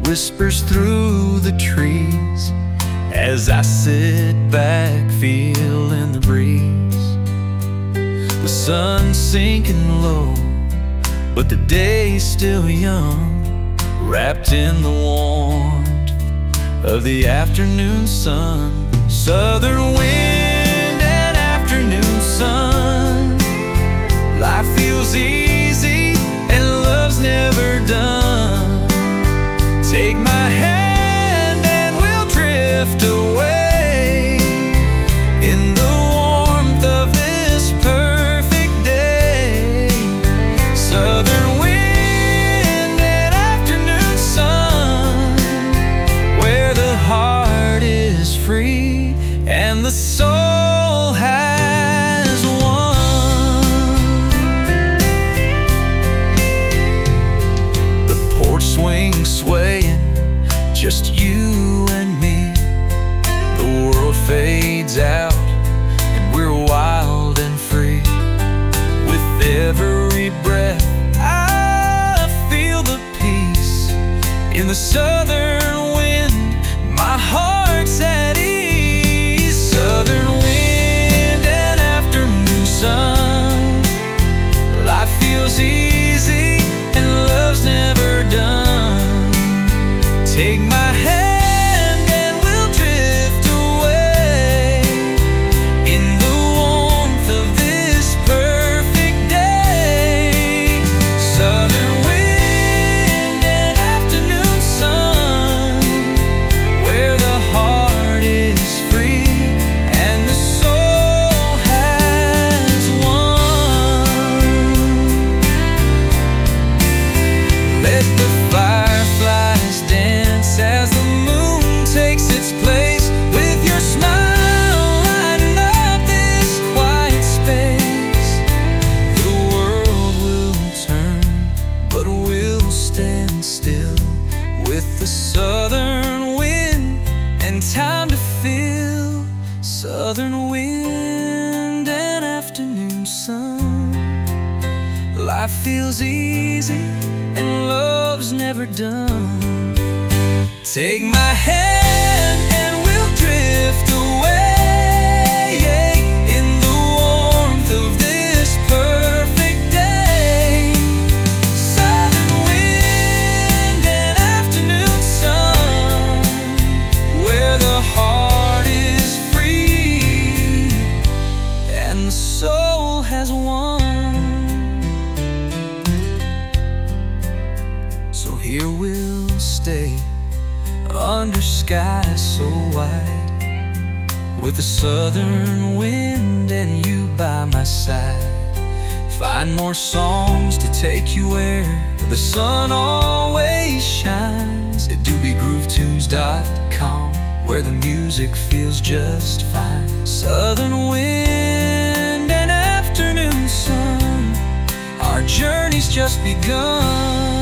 whispers through the trees as I sit back feeling the breeze. The sun's sinking low, but the day's still young, wrapped in the warmth of the afternoon sun. Southern wind and afternoon sun. Life feels easy and love's never done. Take my hand and we'll drift away in the warmth of this perfect day. Southern wind and afternoon sun, where the heart is free and the soul has won. The porch swing swaying, just you and me. The world fades out and we're wild and free. With every breath I feel the peace in the southern wind. My heart's at ease. Southern wind and afternoon sun. Life feels easy and love's never done. Take my hand and we'll drift away in the warmth of this perfect day. Southern wind and afternoon sun, where the heart is free and the soul has won. Let the fireflies dance as the moon takes its place. With your smile lighting up this quiet space. The world will turn, but we'll stand still. With the southern wind and time to feel. Southern wind and afternoon sun. Life feels easy and love's never done. Take my hand and we'll drift away in the warmth of this perfect day. Southern wind and afternoon sun, where the heart is free and the soul has won. So here we'll stay under skies so wide, with the southern wind and you by my side. Find more songs to take you where the sun always shines. At doobiegroovetunes.com, where the music feels just fine. Southern wind and afternoon sun, our journey's just begun.